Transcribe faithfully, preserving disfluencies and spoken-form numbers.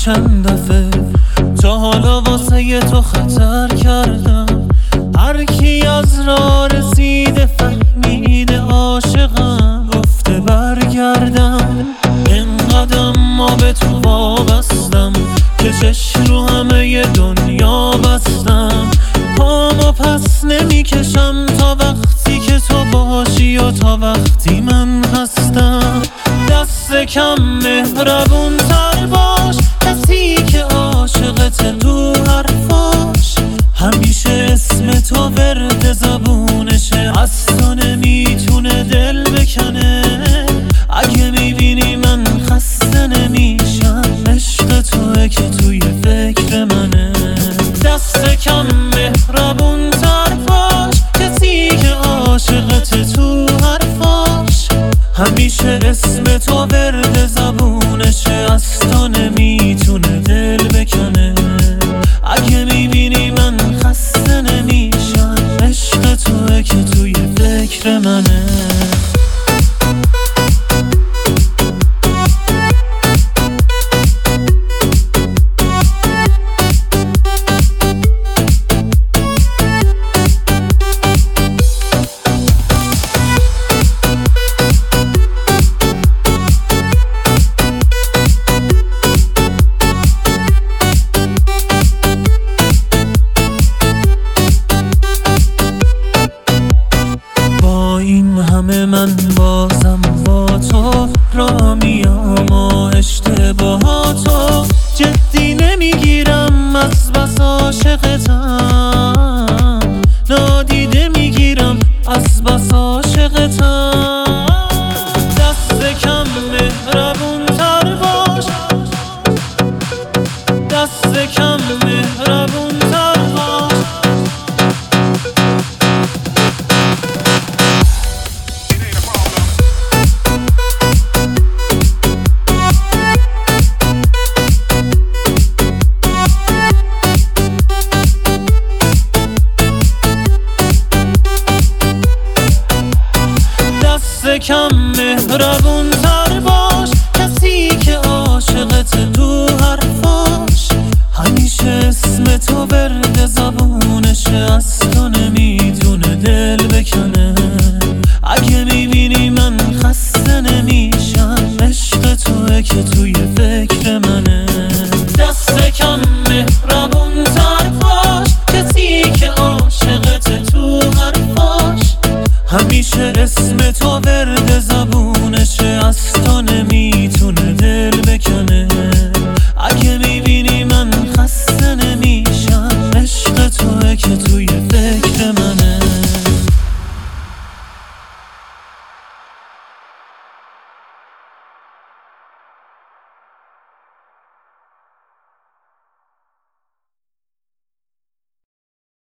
چند دفعه تا حالا واسه تو خطر کردم. هر کی از راه رسیده فهمیده عاشقم، گفته برگردم. اینقدر ما به تو وابستم که چشم رو همه دنیا بستم. پامو پس نمیکشم تا وقتی که تو باشی و تا وقتی من هستم. دست کم مهربون تر باش، کسی که عاشقت تو حرفاش همیشه اسم تو ورد زبونشه. از تو نمیتونه دل بکنه، اگه میبینی من خسته نمیشم. عشق توه که توی فکر منه. دست کم مهربون تر باش، کسی که عاشقت تو حرفاش همیشه اسم تو ورد زبونشه. از تو نمیتونه دل بکنه، اگه میبینی من خسته نمیشم. عشق توه که توی فکر منه. همه من بازم با تو را میام و اشتباهاتو جدی نمیگیرم. از بس عاشقتم نادیده میگیرم، از بس عاشقتم. دست کم مهربون تر باش، دست کم مهربون تر باش. کم مهربون تر باش، کسی که عاشقت تو حرفاش همیشه اسم تو ورد زبونشه. از تو نمیتونه دل بکنه، اگه میبینی من خسته نمیشم. عشق توه که توی فکر منه. دست کم مهربون تر باش، کسی که عاشقت تو حرفاش همیشه اسم تو ورد زبون